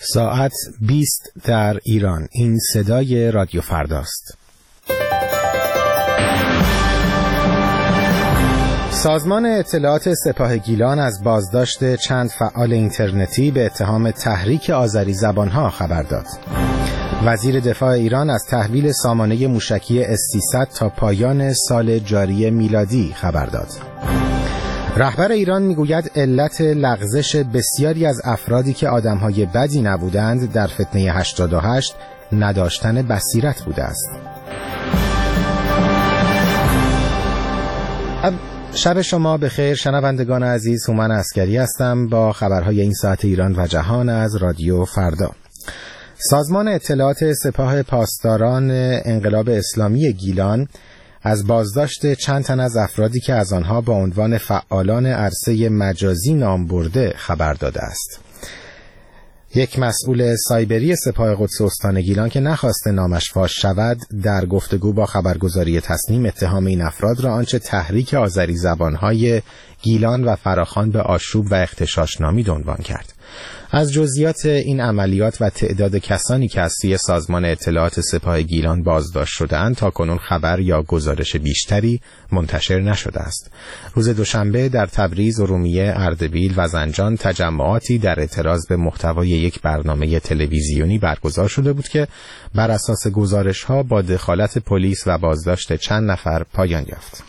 ساعت 20 در ایران. این صدای رادیو فرداست. سازمان اطلاعات سپاه گیلان از بازداشت چند فعال اینترنتی به اتهام تحریک آذری زبانها خبر داد. وزیر دفاع ایران از تحویل سامانه موشکی S-300 تا پایان سال جاری میلادی خبر داد. رهبر ایران میگوید علت لغزش بسیاری از افرادی که آدمهای بدی نبودند در فتنه 88 نداشتن بصیرت بوده است. شب شما بخیر شنوندگان عزیز، هومن عسکری هستم با خبرهای این ساعت ایران و جهان از رادیو فردا. سازمان اطلاعات سپاه پاسداران انقلاب اسلامی گیلان از بازداشت چند تن از افرادی که از آنها با عنوان فعالان عرصه مجازی نام برده خبر داده است. یک مسئول سایبری سپاه قدس استان گیلان که نخواسته نامش فاش شود در گفتگو با خبرگزاری تصنیم اتهام این افراد را آنچه تحریک آذری زبانهای گیلان و فراخوان به آشوب و اغتشاش نامید عنوان کرد. از جزئیات این عملیات و تعداد کسانی که از سوی سازمان اطلاعات سپاه گیلان بازداشت شده‌اند تاکنون خبر یا گزارش بیشتری منتشر نشده است. روز دوشنبه در تبریز، ارومیه، اردبیل و زنجان تجمعاتی در اعتراض به محتوای یک برنامه تلویزیونی برگزار شده بود که بر اساس گزارش‌ها با دخالت پلیس و بازداشت چند نفر پایان یافت.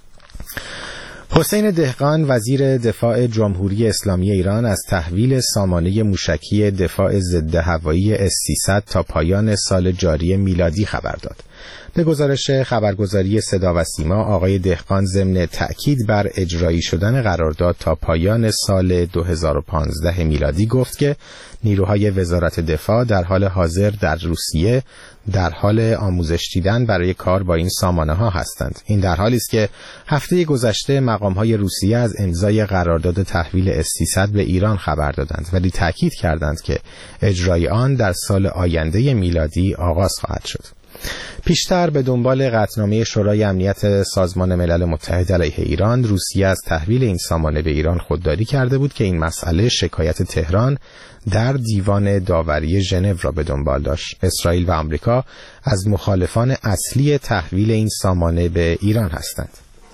حسین دهقان وزیر دفاع جمهوری اسلامی ایران از تحویل سامانه موشکی دفاع ضد هوایی S-300 تا پایان سال جاری میلادی خبر داد. به گزارش خبرگزاری صدا و سیما، آقای دهقان ضمن تأکید بر اجرایی شدن قرارداد تا پایان سال 2015 میلادی گفت که نیروهای وزارت دفاع در حال حاضر در روسیه در حال آموزش دیدن برای کار با این سامانه ها هستند. این در حالی است که هفته گذشته مقام های روسیه از امضای قرارداد تحویل S-300 به ایران خبر دادند، ولی تأکید کردند که اجرای آن در سال آینده میلادی آغاز خواهد شد. پیشتر به دنبال قطعنامه شورای امنیت سازمان ملل متحد علیه ایران، روسیه از تحویل این سامانه به ایران خودداری کرده بود که این مسئله شکایت تهران در دیوان داوری ژنو را به دنبال داشت. اسرائیل و آمریکا از مخالفان اصلی تحویل این سامانه به ایران هستند.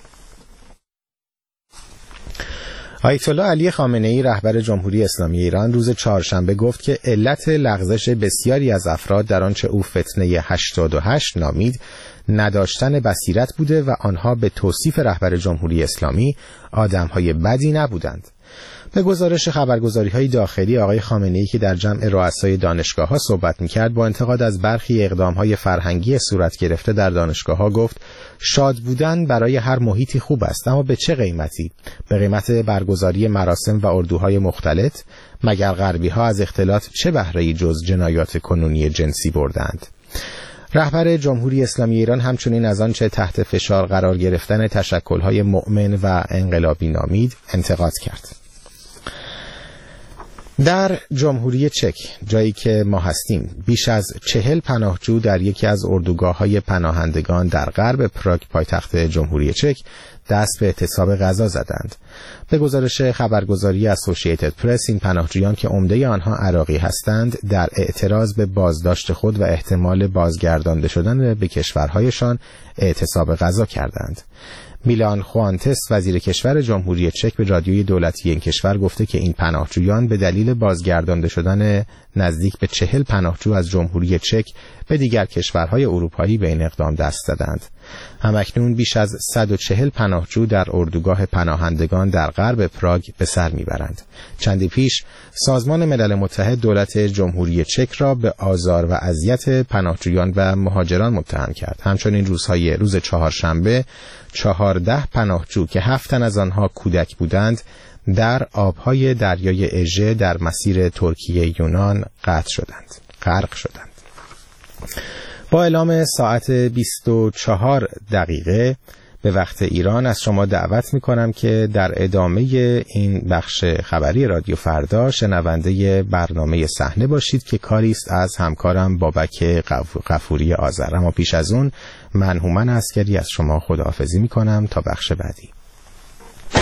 آیت الله علی خامنه‌ای رهبر جمهوری اسلامی ایران روز چهارشنبه گفت که علت لغزش بسیاری از افراد در آنچه او فتنه 88 نامید نداشتن بصیرت بوده و آنها به توصیف رهبر جمهوری اسلامی آدم‌های بدی نبودند. به گزارش خبرگزاری‌های داخلی، آقای خامنه‌ای که در جمع رؤسای دانشگاه‌ها صحبت می‌کرد با انتقاد از برخی اقدام‌های فرهنگی صورت گرفته در دانشگاه‌ها گفت شاد بودن برای هر محیطی خوب است، اما به چه قیمتی؟ به قیمت برگزاری مراسم و اردوهای مختلط؟ مگر غربی‌ها از اختلاط چه بهره‌ای جز جنایات کنونی جنسی بردند؟ رهبر جمهوری اسلامی ایران همچنین از آنچه تحت فشار قرار گرفتن تشکل‌های مؤمن و انقلابی نامید انتقاد کرد. در جمهوری چک، جایی که ما هستیم، بیش از 40 پناهجو در یکی از اردوگاه‌های پناهندگان در غرب پراگ پایتخت جمهوری چک دست به اعتصاب غذا زدند. به گزارش خبرگزاری اسوسییتد پرس، این پناهجویان که عمده آنها عراقی هستند در اعتراض به بازداشت خود و احتمال بازگردانده شدن به کشورهایشان اعتصاب غذا کردند. میلان خوانتس وزیر کشور جمهوری چک به رادیوی دولتی این کشور گفته که این پناهجویان به دلیل بازگردانده شدن نزدیک به 40 پناهجو از جمهوری چک به دیگر کشورهای اروپایی به این اقدام دست زدند. همکنون بیش از 140 پناهجو در اردوگاه پناهندگان در غرب پراگ به سر میبرند. چندی پیش سازمان ملل متحد دولت جمهوری چک را به آزار و اذیت پناهجویان و مهاجران متهم کرد. همچنین روز چهارشنبه 14 پناهجو که 7 تن از آنها کودک بودند در آبهای دریای اژه در مسیر ترکیه یونان غرق شدند. با اعلام ساعت 24 دقیقه به وقت ایران از شما دعوت می‌کنم که در ادامه این بخش خبری رادیو فردا شنونده برنامه صحنه باشید که کاری است از همکارم بابک غفوری آذر. اما پیش از اون من هومن عسکری از شما خداحافظی می‌کنم تا بخش بعدی.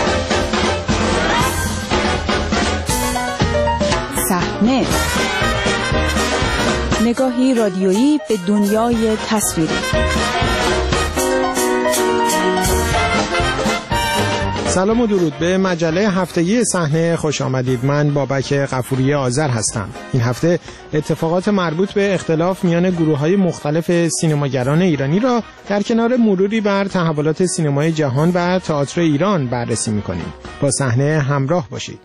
صحنه نگاهی رادیویی به دنیای تصویری. سلام و درود به مجله هفتگی صحنه خوش آمدید. من بابک غفوری آذر هستم. این هفته اتفاقات مربوط به اختلاف میان گروه‌های مختلف سینماگران ایرانی را در کنار مروری بر تحولات سینمای جهان و تئاتر ایران بررسی می‌کنیم. با صحنه همراه باشید.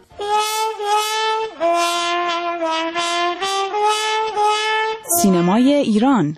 سینمای ایران.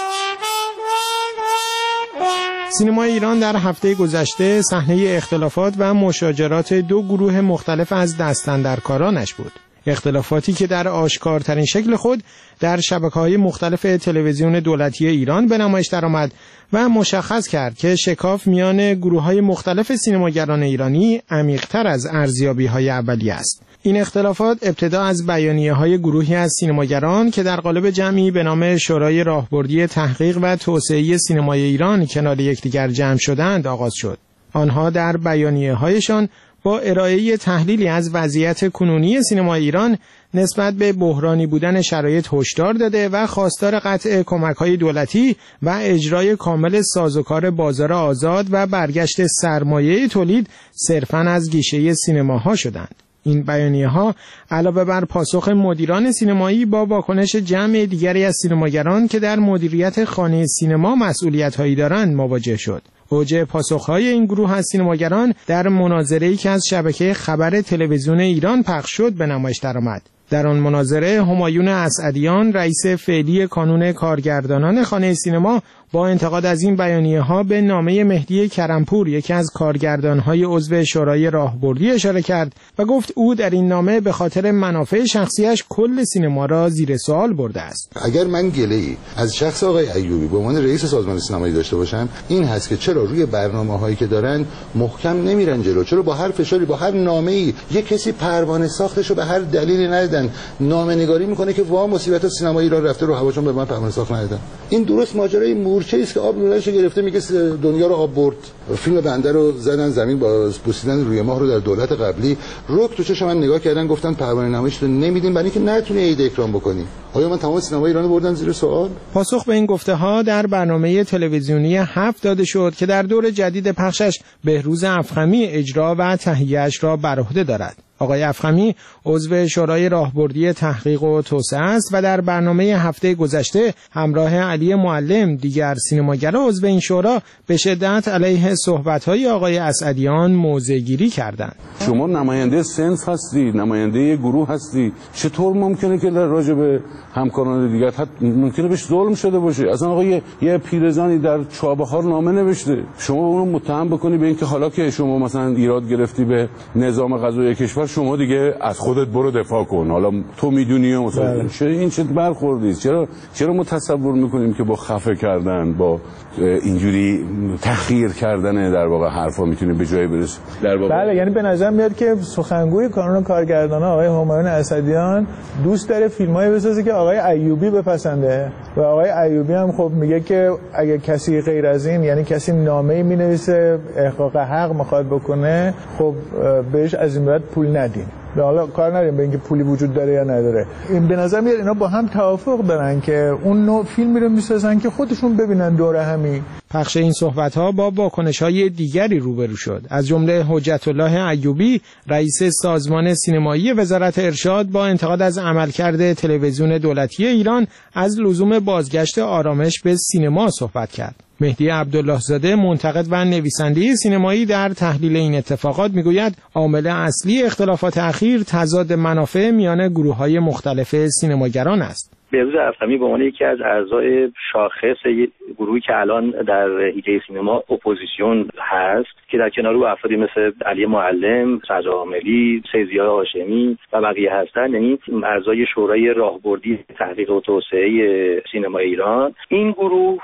سینمای ایران در هفته گذشته صحنه اختلافات و مشاجرات دو گروه مختلف از دستاندرکارانش بود. اختلافاتی که در آشکارترین شکل خود در شبکه‌های مختلف تلویزیون دولتی ایران به نمایش درآمد و مشخص کرد که شکاف میان گروه‌های مختلف سینماگران ایرانی عمیق‌تر از ارزیابی‌های اولیه است. این اختلافات ابتدا از بیانیه‌های گروهی از سینماگران که در قالب جمعی به نام شورای راهبردی تحقیق و توسعه سینمای ایران کنار یکدیگر جمع شدند آغاز شد. آنها در بیانیه‌هایشان با ارائه تحلیلی از وضعیت کنونی سینمای ایران نسبت به بحرانی بودن شرایط هشدار داده و خواستار قطع کمک‌های دولتی و اجرای کامل سازوکار بازار آزاد و برگشت سرمایه تولید صرفاً از گیشه سینماها شدند. این بیانیه‌ها علاوه بر پاسخ مدیران سینمایی با واکنش جمع دیگری از سینماگران که در مدیریت خانه سینما مسئولیت‌هایی دارند مواجه شد. اوج پاسخ‌های این گروه از سینماگران در مناظره‌ای که از شبکه خبر تلویزیون ایران پخش شد به نمایش درآمد. در آن مناظره همایون اسعدیان رئیس فعلی کانون کارگردانان خانه سینما با انتقاد از این بیانیه‌ها به نامه مهدی کرمپور یکی از کارگردان‌های عضو شورای راهبردی اشاره کرد و گفت او در این نامه به خاطر منافع شخصیش کل سینما را زیر سوال برده است. اگر من گله‌ای از شخص آقای ایوبی به عنوان رئیس سازمان سینمایی داشته باشم این هست که چرا روی برنامه‌هایی که دارن محکم نمیرن جلو، چرا با هر فشاری با هر نامه‌ای یک کسی پروانه ساختشو به هر دلیلی ندادن نامه‌نگاری میکنه که وا مصیبت سینمای ایران رفته رو هواشون به من پروانه ساخت ندادن. این درست ماجرای مورچه است که آب لوله‌اش گرفته میگه دنیا رو آب برد. فیلم بنده رو زدن زمین با پوسیدن روی ماه رو در دولت قبلی رک تو چشم من نگاه کردن گفتن پروانه نمایش رو نمیدیم برای اینکه نتونی عید اکرام بکنی. آیا من تمام سینمای ایران رو بردم زیر سوال؟ پاسخ به این گفته‌ها در برنامه تلویزیونی 7 داده شد که در دور جدید پخشش بهروز افخمی اجرا و تهیه‌اش را بر عهده دارد. آقای افخمی عضو شورای راهبردی تحقیق و توسعه است و در برنامه هفته گذشته همراه علی معلم دیگر سینماگران عضو این شورا به شدت علیه صحبت‌های آقای اسعدیان موضع‌گیری کردند. شما نماینده صنف هستی، نماینده گروه هستی، چطور ممکنه که در راجع به همکاران دیگر ممکنه بهش ظلم شده باشه؟ اصلا آقا یه پیرزنی در چابهار نامه نوشته، شما اونو متهم بکنی به اینکه حالا که شما مثلا ایراد گرفتی به نظام قضایی کشور شما دیگه از خودت برو دفاع کن، حالا تو میدونی مثلا این چه برخوردی؟ چرا ما تصور میکنیم که با خفه کردن با اینجوری تحقیر کردن در واقع حرفا میتونیم به جایی برسیم؟ بله، یعنی به نظر میاد که سخنگوی کانون کارگردانان آقای همایون اسعدیان دوست داره فیلمایی بسازه که آقای ایوبی بپسنده و آقای ایوبی هم خب میگه که اگه کسی غیر از این، یعنی کسی نامه‌ای مینویسه احقاق حق میخواد بکنه، خب بهش از این بعد پول ندین. حالا کار نداریم به اینکه پولی وجود داره یا نداره. این به نظر میاد اینا با هم توافق دارن که اون نوع فیلمی رو میسازن که خودشون ببینن دوره همی. پخش این صحبت‌ها با واکنش‌های دیگری روبرو شد. از جمله حجت الله ایوبی رئیس سازمان سینمایی وزارت ارشاد با انتقاد از عملکرد تلویزیون دولتی ایران از لزوم بازگشت آرامش به سینما صحبت کرد. مهدی عبدالله زاده منتقد و نویسنده سینمایی در تحلیل این اتفاقات میگوید عامل اصلی اختلافات اخیر تضاد منافع میان گروه‌های مختلف سینماگران است. بهروز افخمی به عنوان یکی از اعضای شاخص گروهی که الان در حیطه سینما اپوزیسیون هست که در کنار او افرادی مثل علی معلم، سجاد عاملی، سید ضیا هاشمی و بقیه هستند، یعنی اعضای شورای راهبردی تحقیق و توسعه سینما ایران، این گروه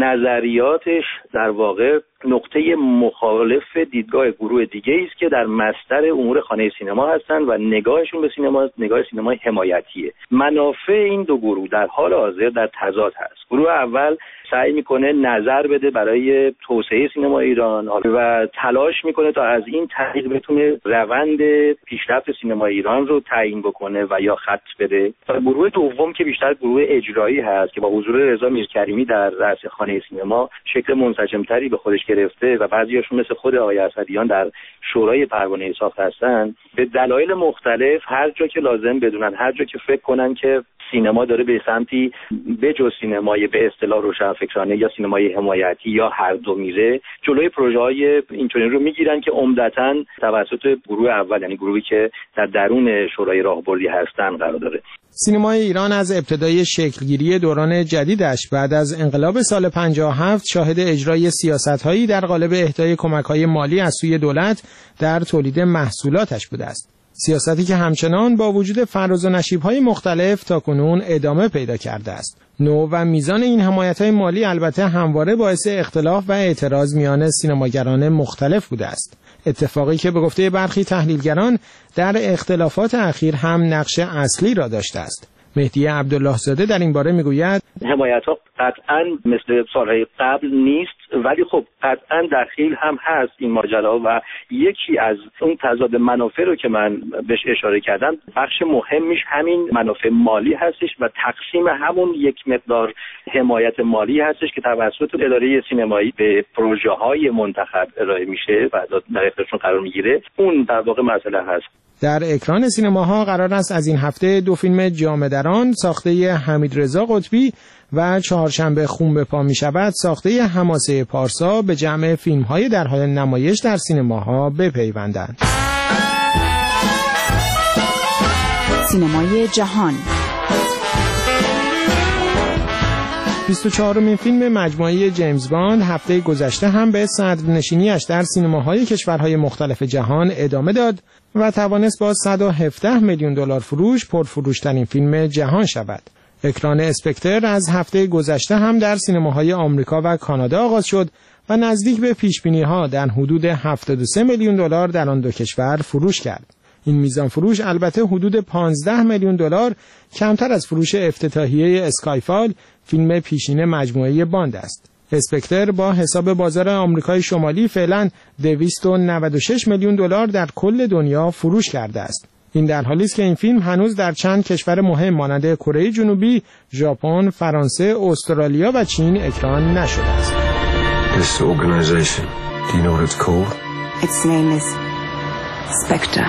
نظریاتش در واقع نقطه مخالف دیدگاه گروه دیگه است که در مصدر امور خانه سینما هستند و نگاهشون به سینما نگاه سینمای حمایتیه. منافع این دو گروه در حال حاضر در تضاد هست. گروه اول سعی میکنه نظر بده برای توسعه سینما ایران و تلاش میکنه تا از این طریق بتونه روند پیشرفت سینما ایران رو تعیین بکنه و یا خط بده. گروه دوم که بیشتر گروه اجرایی هست که با حضور رضا میرکریمی در رأس خانه سینما شکل منسجم‌تری به خودش گرفته و بعضیاشون مثل خود آقای اسدیان در شورای پروانه ساخت هستن، به دلایل مختلف هر جا که لازم بدونن، هر جا که فکر کنن که سینما داره به سمتی به جز سینمای به اصطلاح روشنفکرانه یا سینمای حمایتی یا هر دو میره، جلوی پروژه‌های اینطوری رو میگیرن که عمدتاً توسط گروه اول، یعنی گروهی که در درون شورای راهبردی هستن قرار داره. سینمای ایران از ابتدای شکلگیری دوران جدیدش بعد از انقلاب سال 57 شاهد اجرای سیاست‌هایی در قالب اهدای کمک‌های مالی از سوی دولت در تولید محصولاتش بوده است. سیاستی که همچنان با وجود فراز و نشیب‌های مختلف تاکنون ادامه پیدا کرده است. نوع و میزان این حمایت‌های مالی البته همواره باعث اختلاف و اعتراض میان سینماگران مختلف بوده است. اتفاقی که به گفته برخی تحلیلگران در اختلافات اخیر هم نقش اصلی را داشته است. مهدی عبدالله زاده در این باره میگوید حمایت‌ها قطعاً مثل سالهای قبل نیست، ولی خب قطعاً دخیل هم هست این ماجرا و یکی از اون تضاد منافع رو که من بهش اشاره کردم، بخش مهمش همین منافع مالی هستش و تقسیم همون یک مقدار حمایت مالی هستش که توسط اداره سینمایی به پروژه‌های منتخب ارائه میشه و در اختیارشون قرار میگیره. اون در واقع مسئله هست. در اکران سینماها قرار است از این هفته دو فیلم جامه دران ساخته حمیدرضا قطبی و چهارشنبه خون به پا می شود ساخته حماسه پارسا به جمع فیلم‌های در حال نمایش در سینماها بپیوندند. سینمای جهان 24مین فیلم مجموعه جیمز باند هفته گذشته هم به صدرنشینیش در سینماهای کشورهای مختلف جهان ادامه داد و توانست با 117 میلیون دلار فروش پرفروشترین فیلم جهان شود. اکران اسپکتر از هفته گذشته هم در سینماهای آمریکا و کانادا آغاز شد و نزدیک به پیشبینی‌ها در حدود 73 میلیون دلار در آن دو کشور فروش کرد. این میزان فروش البته حدود 15 میلیون دلار کمتر از فروش افتتاحیه اسکایفال، فیلم پیشین مجموعه باند است. اسپکتر با حساب بازار آمریکای شمالی فعلا 296 میلیون دلار در کل دنیا فروش کرده است. این در حالی است که این فیلم هنوز در چند کشور مهم مانند کره جنوبی، ژاپن، فرانسه، استرالیا و چین اکران نشده است. This organization, do you know what it's called? Its name is Spectre.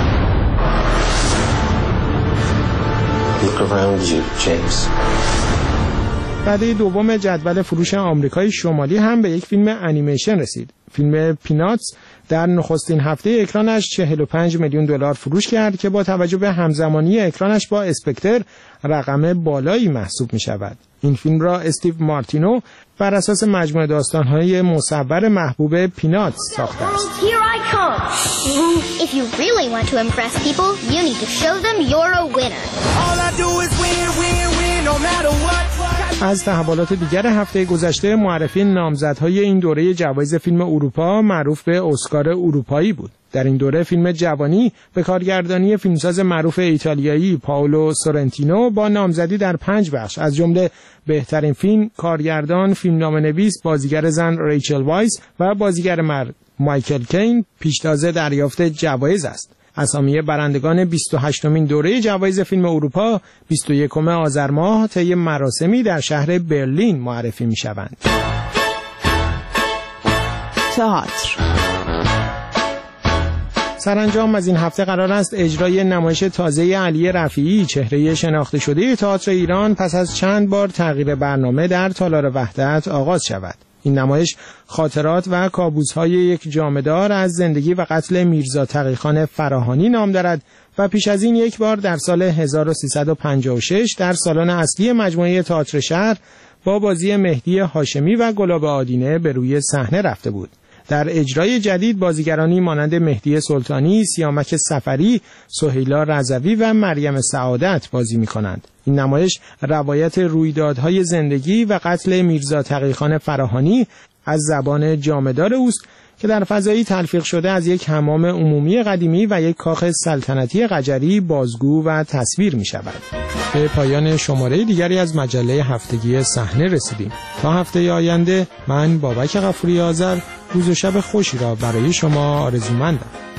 Look around you, James. رده دوم جدول فروش آمریکای شمالی هم به یک فیلم انیمیشن رسید. فیلم پیناتس در نخستین هفته اکرانش 45 میلیون دلار فروش کرد که با توجه به همزمانی اکرانش با اسپکتر رقم بالایی محسوب می شود. این فیلم را استیو مارتینو بر اساس مجموعه داستان‌های مصور محبوب پیناتس ساخته است. If you really want to impress people, you need to show them you're a winner. All I do is win, win, win, no matter what. از تحولات دیگر هفته گذشته معرفی نامزدهای این دوره جوایز فیلم اروپا معروف به اسکار اروپایی بود. در این دوره فیلم جوانی به کارگردانی فیلمساز معروف ایتالیایی پائولو سورنتینو با نامزدی در 5 بخش از جمله بهترین فیلم، کارگردان، فیلمنامه‌نویس، بازیگر زن ریچل وایس و بازیگر مرد مایکل کین پیشتازه دریافت جوایز است. اسامی برندگان 28مین دوره جوایز فیلم اروپا 21 آذر ماه طی مراسمی در شهر برلین معرفی می‌شوند. تئاتر سرانجام از این هفته قرار است اجرای نمایش تازه علی رفیعی، چهره شناخته شده تئاتر ایران، پس از چند بار تغییر برنامه در تالار وحدت آغاز شود. این نمایش خاطرات و کابوس‌های یک جامه‌دار از زندگی و قتل میرزا تقی‌خان فراهانی نام دارد و پیش از این یک بار در سال 1356 در سالن اصلی مجموعه تئاتر شهر با بازی مهدی هاشمی و گلاب آدینه به روی صحنه رفته بود. در اجرای جدید بازیگرانی مانند مهدی سلطانی، سیامک سفری، سهیلا رضوی و مریم سعادت بازی می‌کنند. این نمایش روایت رویدادهای زندگی و قتل میرزا تقی‌خان فراهانی از زبان جامه‌دار اوست که در فضایی تلفیق شده از یک حمام عمومی قدیمی و یک کاخ سلطنتی قجری بازگو و تصویر می شود. به پایان شماره دیگری از مجله هفتگی صحنه رسیدیم. تا هفته آینده من بابک غفوری آذر روز و شب خوشی را برای شما آرزومندم.